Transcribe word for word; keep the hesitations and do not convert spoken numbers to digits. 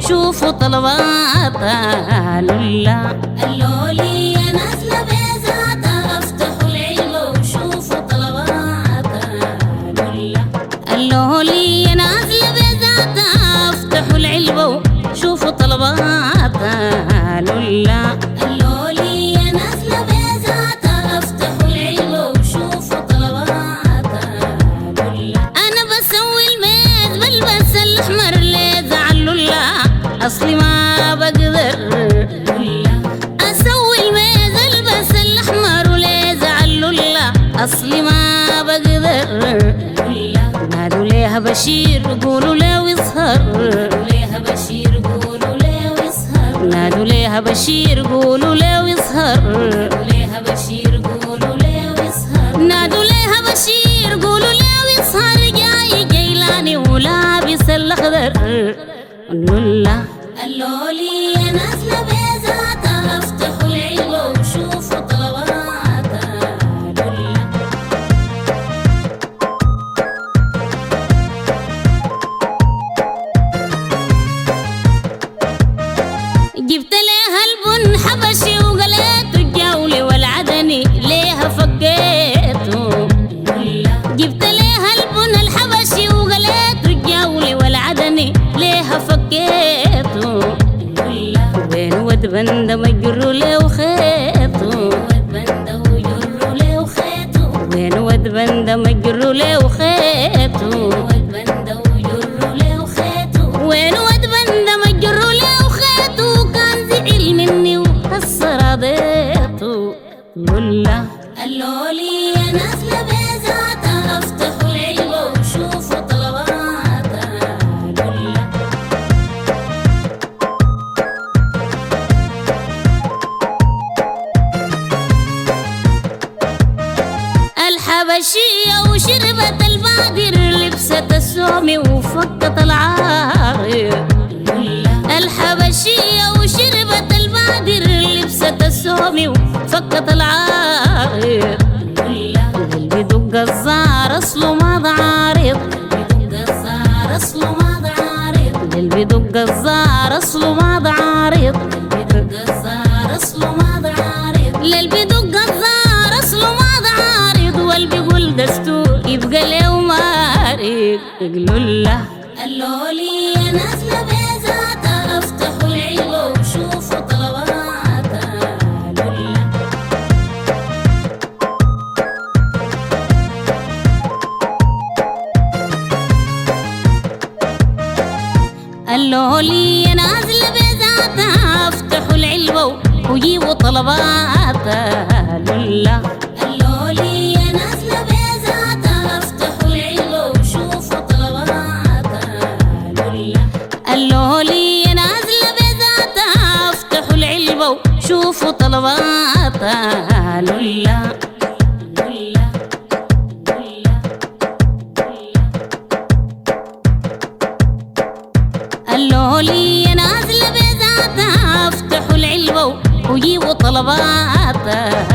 شوفوا طلباتها لله. اللولي يا نازلة بذاتها افتحوا العلبة وشوفوا طلباتها لله. اللولي يا نازلة بذاتها افتحوا العلبة وشوفوا طلباتها لله. اللولي يا نازلة بذاتها افتحوا العلبة وشوفوا طلباتها لله. أنا بسوي الميز بلبس الأحمر ليه زعل لله، أصلي ما بقدر أسوي الميز ألبس الأحمر وليه زعل لله، أصلي ما بقدر. نادوا ليها بشير قولوا له يسهر، ليها بشير قولوا له يسهر، نادوا ليها بشير قولوا له يسهر، ليها بشير قولوا له يسهر، نادوا ليها بشير قولوا له يسهر. جاي جيلاني ولابس الأخضر لله. اللولي يا نازلة بذاتها افتحوا العلبة وشوفوا طلباتها لله. جبت ليها البن حبشي وقليته الجولي والعدني ليها فكيته، جبت ليها البن الحبشي وقليته الجولي والعدني ليها فكيته. وين ود بند مجر له خيته، ود بنده وجر له خيته، وين ود بند مجر له خيته، ود بنده وجر له خيته، وين ود بند مجر له خيته. كان زعل مني وهسه رضيته لله. اللولي يا نازلة بذاتها افتحوا العلبة وشوفوا طلباتها لله. الحبشية وشربت البادر لبست السومي وفكت العاغر، الحبشية وشربت البادر لبست السومي وفكت العاغر. اللي بدق الزار اصله ما ضعارض، بدق الزار اصله ما ضعارض، اللي بدق الزار اصله ما ضعارض، بدق الزار اصله ما ضعارض، اللي بدق الزار اصله ما ضعارض. واللي بيقول دستور يبقى له مارق يقولوا له. اللولي يا نازلة بذاتها افتحوا العلبة وشوفوا طلباتها لله. اللولي يا نازلة بذاتها افتحوا العلبة وجيبوا طلباتها لله. اللولي يا نازلة بذاتها افتحوا العلبة وشوفوا طلباتها لله. اللولي يا نازلة بذاتها افتحوا العلبة وشوفوا طلباتها لله. اللولي يا نازلة بذاتها افتحوا العلبة وجيبوا طلباتها